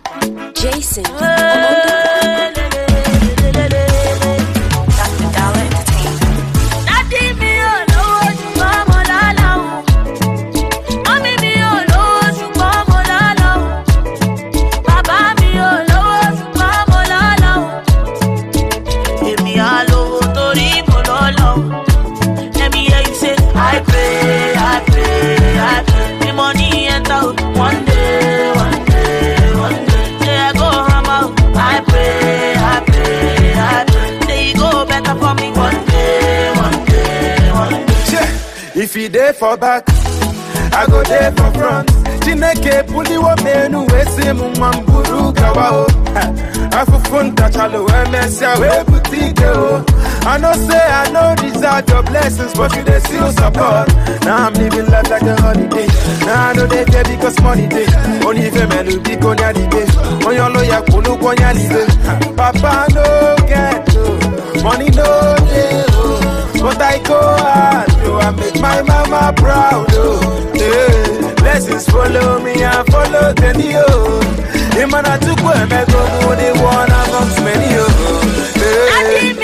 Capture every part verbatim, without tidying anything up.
Jason. One day, one day, one day, yeah, I go hammer. I pray, I pray, I pray. They go better for me one day, one day, one day. Yeah. If you there for back, I go there for front. Chineke puli wa menu wese mumamburu kawa o. Afufunta chalo emesia we boutique o. I know say I know these are your blessings, but you they still support. Now I'm living life like a holiday. Now I know they care because money day. Only if a man will be konya di day. On your lawyer kunu konya di day. Papa no get to, money no day oh. But I go hard oh, I make my mama proud oh. Yeah. Blessings follow me and follow Kenny oh. The man I took where me go, the one amongst many oh. Yeah.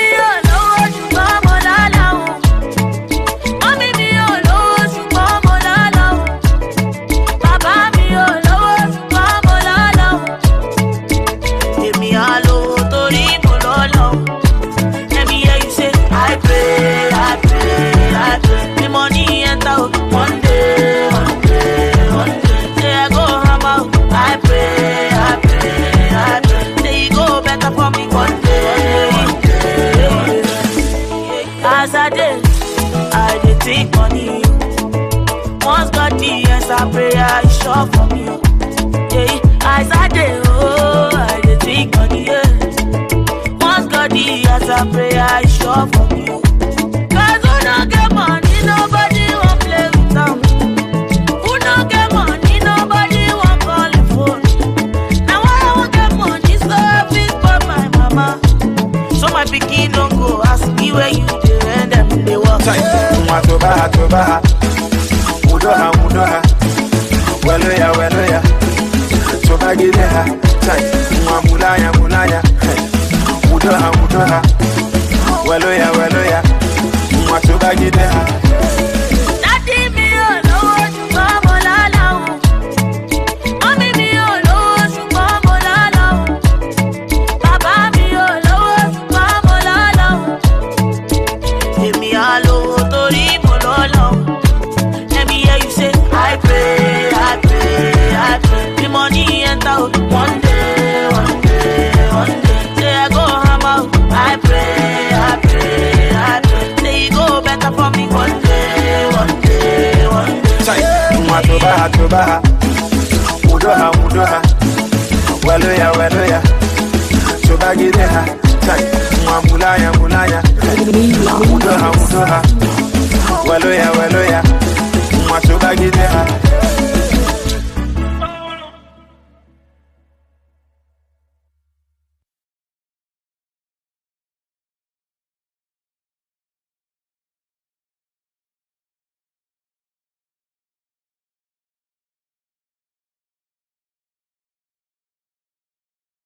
One day, one day, one day, yeah, I go hammer. I pray, I pray, I pray. They go better for me one day, one day, one day. As I did, I did take money. Once God me answer prayer, is sure for me. Yeah, as I did, oh, I did take money. Yeah. Once God me answer prayer, is sure for me. Cause when I get money, nobody. Who no get money, nobody won't call the phone. Now I won't get money, so I please for my mama. So my pikin don't go ask me where you do and them they walk. Matoba, toba, mudoha, mudoha. Weloya, weloya. Toba gideha, chai. Mulaya, mulaya. Mudoha, mudoha. Weloya, weloya. Matoba gideha. One day, one day, one day, yeah, I go hammer. I pray, I pray, I pray. They go better for me one day, one day, one day. Chai, matoba, toba, mudoha, mudoha. Weloya, weloya. Toba gideha, chai, mulaya, mulaya. Mudoha, mudoha. Weloya,